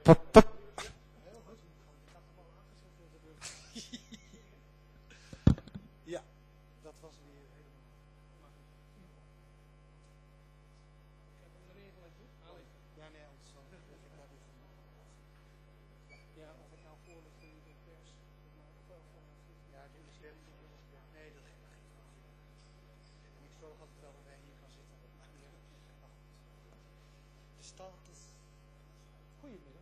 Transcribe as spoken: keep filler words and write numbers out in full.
Ja, dat was weer helemaal. Ik heb een regel even. Ja, nee, anders dan leg ik daar dus. Ja, of het nou voorligt voor de pers. Ja, die is weer. Nee, dat geeft niet. En ik zorg altijd wel dat wij hier kan zitten. De status. Goedemiddag.